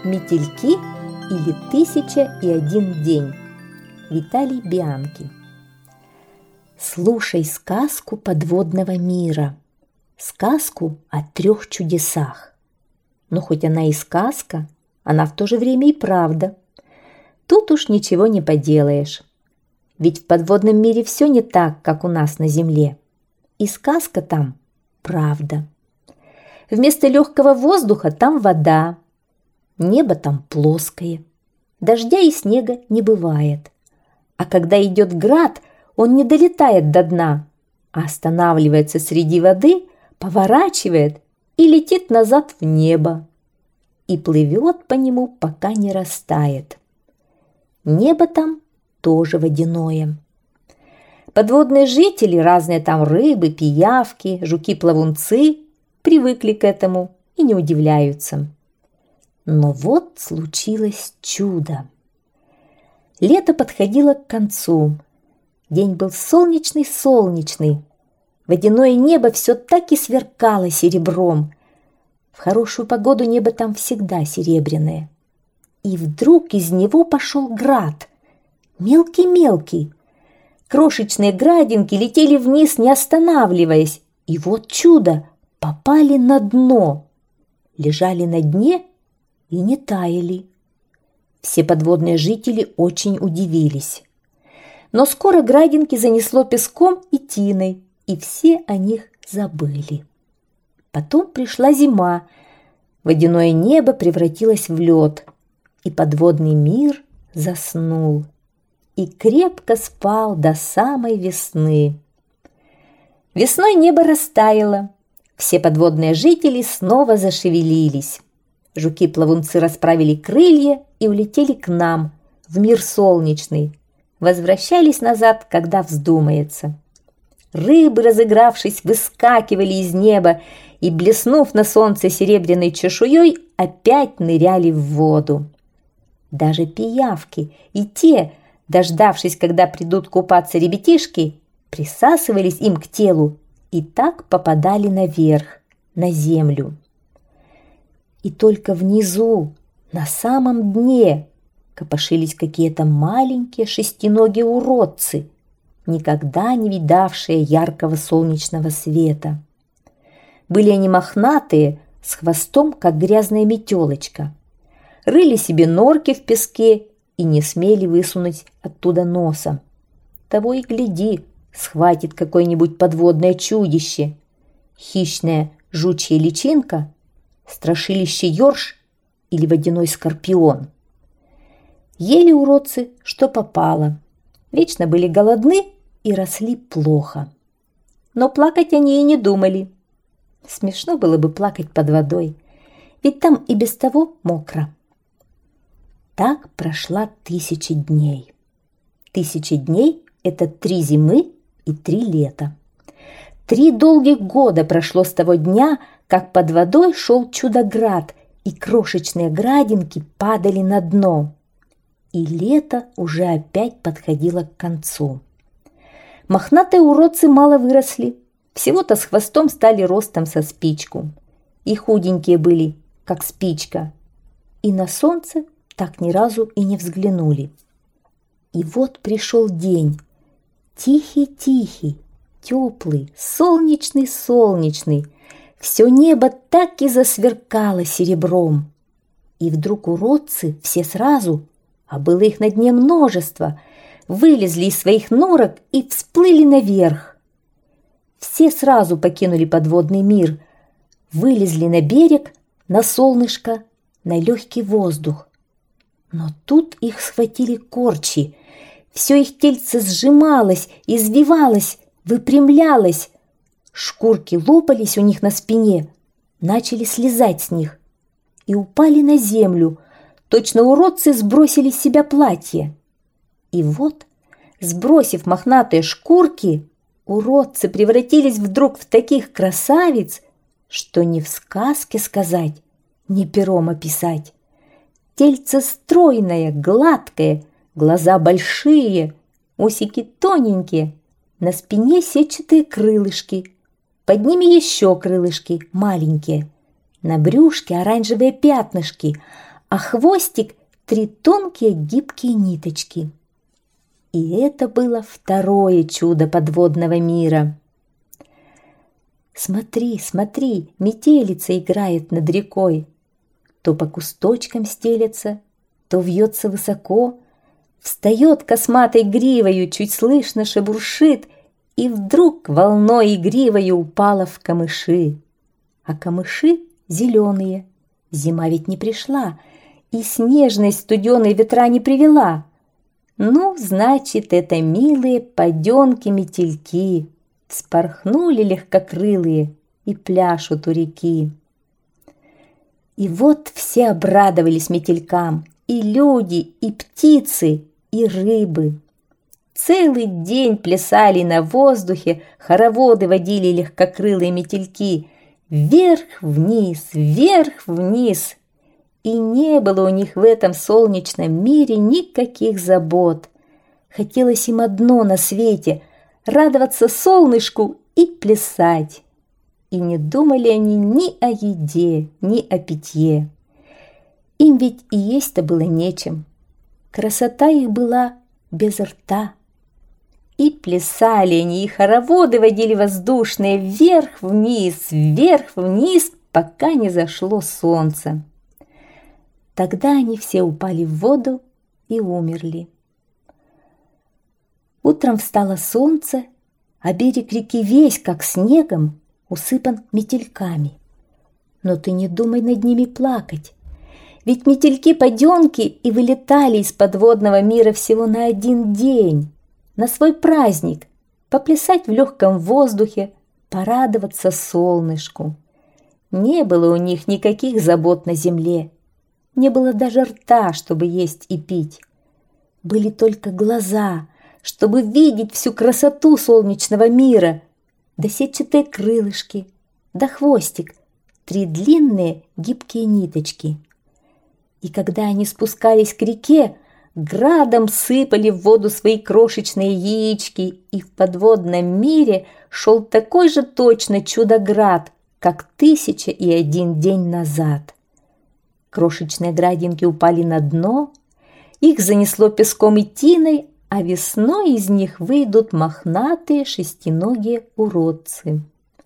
Метельки или 1001 день. Виталий Бианки. Слушай сказку подводного мира, сказку о 3 чудесах. Но хоть она и сказка, она в то же время и правда. Тут уж ничего не поделаешь. Ведь в подводном мире все не так, как у нас на земле. И сказка там правда. Вместо легкого воздуха там вода, небо там плоское, дождя и снега не бывает. А когда идет град, он не долетает до дна, а останавливается среди воды, поворачивает и летит назад в небо. И плывет по нему, пока не растает. Небо там тоже водяное. Подводные жители, разные там рыбы, пиявки, жуки-плавунцы, привыкли к этому и не удивляются. Но вот случилось чудо. Лето подходило к концу. День был солнечный. Водяное небо все так и сверкало серебром. В хорошую погоду небо там всегда серебряное. И вдруг из него пошел град. Мелкий-мелкий. Крошечные градинки летели вниз, не останавливаясь. И вот чудо! Попали на дно. Лежали на дне и не таяли. Все подводные жители очень удивились. Но скоро градинки занесло песком и тиной, и все о них забыли. Потом пришла зима, водяное небо превратилось в лед, и подводный мир заснул и крепко спал до самой весны. Весной небо растаяло, все подводные жители снова зашевелились. Жуки-плавунцы расправили крылья и улетели к нам, в мир солнечный. Возвращались назад, когда вздумается. Рыбы, разыгравшись, выскакивали из неба и, блеснув на солнце серебряной чешуей, опять ныряли в воду. Даже пиявки и те, дождавшись, когда придут купаться ребятишки, присасывались им к телу и так попадали наверх, на землю. И только внизу, на самом дне, копошились какие-то маленькие шестиногие уродцы, никогда не видавшие яркого солнечного света. Были они мохнатые, с хвостом, как грязная метелочка. Рыли себе норки в песке и не смели высунуть оттуда носа. Того и гляди, схватит какое-нибудь подводное чудище. Хищная жучья личинка, страшилище ёрш или водяной скорпион. Ели уродцы, что попало. Вечно были голодны и росли плохо. Но плакать они и не думали. Смешно было бы плакать под водой, ведь там и без того мокро. Так прошла 1000 дней. 1000 дней – это 3 зимы и 3 лета. 3 долгих года прошло с того дня, как под водой шел чудо-град, и крошечные градинки падали на дно. И лето уже опять подходило к концу. Мохнатые уродцы мало выросли, всего-то с хвостом стали ростом со спичку. И худенькие были, как спичка, и на солнце так ни разу и не взглянули. И вот пришел день, тихий-тихий, теплый, солнечный. Все небо так и засверкало серебром. И вдруг уродцы все сразу, а было их на дне множество, вылезли из своих норок и всплыли наверх. Все сразу покинули подводный мир, вылезли на берег, на солнышко, на легкий воздух. Но тут их схватили корчи. Все их тельце сжималось, извивалось, выпрямлялось. Шкурки лопались у них на спине, начали слезать с них и упали на землю. Точно уродцы сбросили с себя платье. И вот, сбросив мохнатые шкурки, уродцы превратились вдруг в таких красавиц, что ни в сказке сказать, ни пером описать. Тельце стройное, гладкое, глаза большие, усики тоненькие, на спине сетчатые крылышки, под ними еще крылышки маленькие, на брюшке оранжевые пятнышки, а хвостик – 3 тонкие гибкие ниточки. И это было второе чудо подводного мира. Смотри, смотри, метелица играет над рекой. То по кусточкам стелется, то вьется высоко, встает косматой гривою, чуть слышно шебуршит, и вдруг волной игривою упала в камыши. А камыши зеленые, зима ведь не пришла, и снежной студеной ветра не привела. Ну, значит, это милые поденки-метельки вспорхнули легкокрылые и пляшут у реки. И вот все обрадовались метелькам, и люди, и птицы, и рыбы. Целый день плясали на воздухе, хороводы водили легкокрылые метельки, вверх-вниз, вверх-вниз. И не было у них в этом солнечном мире никаких забот. Хотелось им одно на свете – радоваться солнышку и плясать. И не думали они ни о еде, ни о питье. Им ведь и есть-то было нечем. Красота их была без рта. И плясали они, и хороводы водили воздушные вверх-вниз, пока не зашло солнце. Тогда они все упали в воду и умерли. Утром встало солнце, а берег реки весь, как снегом, усыпан метельками. Но ты не думай над ними плакать, ведь метельки-поденки и вылетали из подводного мира всего на 1 день, на свой праздник, поплясать в легком воздухе, порадоваться солнышку. Не было у них никаких забот на земле, не было даже рта, чтобы есть и пить. Были только глаза, чтобы видеть всю красоту солнечного мира, да сетчатые крылышки, да хвостик, 3 длинные гибкие ниточки. И когда они спускались к реке, градом сыпали в воду свои крошечные яички, и в подводном мире шел такой же точно чудо-град, как 1001 день назад. Крошечные градинки упали на дно, их занесло песком и тиной, а весной из них выйдут мохнатые шестиногие уродцы.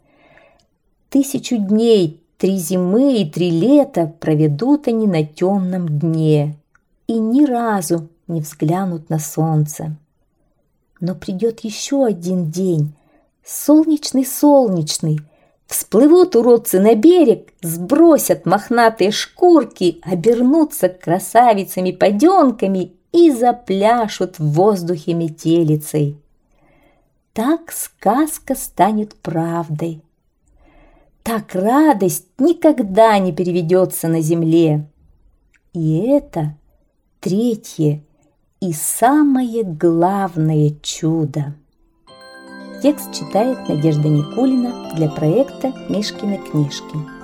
1000 дней, 3 зимы и 3 лета проведут они на темном дне и ни разу не взглянут на солнце. Но придет еще 1 день, солнечный, всплывут уродцы на берег, сбросят мохнатые шкурки, обернутся красавицами-поденками и запляшут в воздухе метелицей. Так сказка станет правдой. Так радость никогда не переведется на земле. И это 3-е и самое главное чудо. Текст читает Надежда Никулина для проекта «Мишкины книжки».